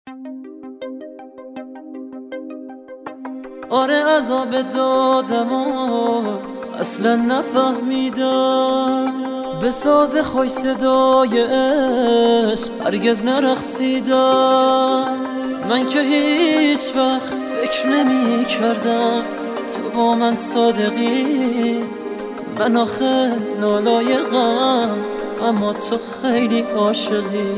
آره عذاب دادم و اصلا نفهمیدم، به ساز خوش صدای عشق هرگز نرقصیدم. من که هیچ وقت فکر نمی کردم تو با من صادقی، من آخه نالایقم اما تو خیلی عاشقی.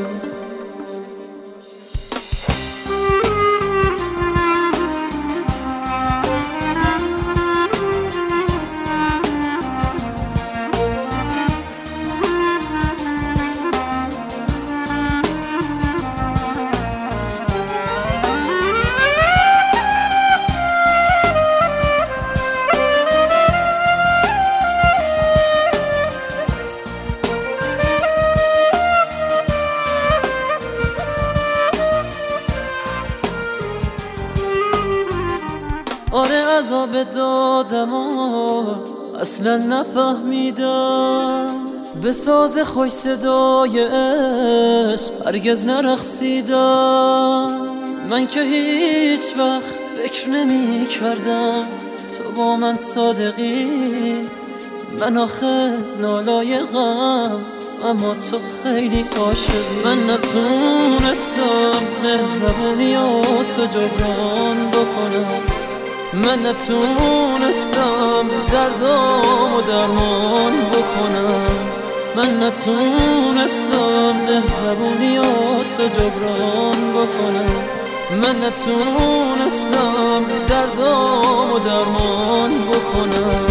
آره عذاب دادم و اصلا نفهمیدم، به ساز خوش صدای عشق هرگز نرقصیدم. من که هیچ وقت فکر نمی کردم تو با من صادقی، من آخه نالایقم اما تو خیلی عاشقی. من نتونستم مهربونیاتو جبران بکنم، من نتونستم دردامو درمان بکنم، من نتونستم مهربونیاتو جبران بکنم، من نتونستم دردامو درمان بکنم.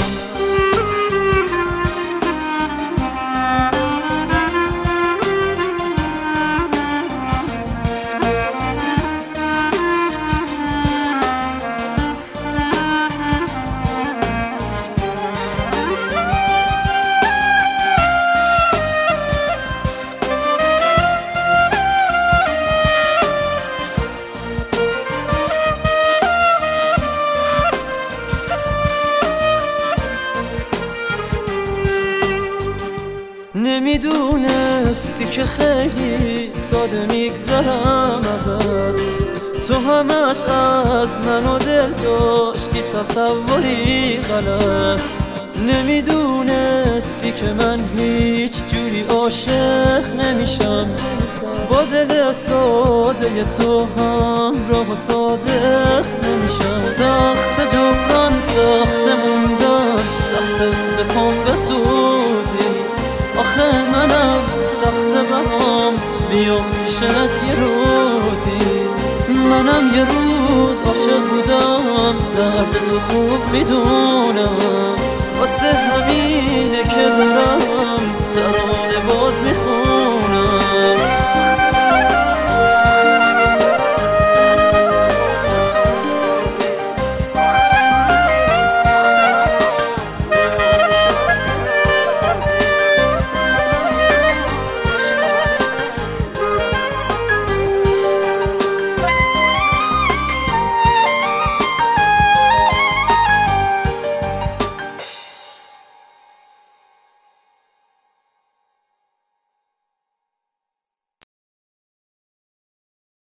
نمیدونستی که خیلی ساده میگذرم ازت، تو همش از من و دل داشتی تصوری غلط. نمیدونستی که من هیچ جوری عاشق نمیشم، با دل ساده تو همراه و صادق نمیشم. سخت جبران، سخت موندن، سخت به پام بسوزی، آخه منم سخت برام بیام پیشت یه روزی. منم یه روز عاشق بودم، درد تو خوب میدونم، واسه همینه که دارم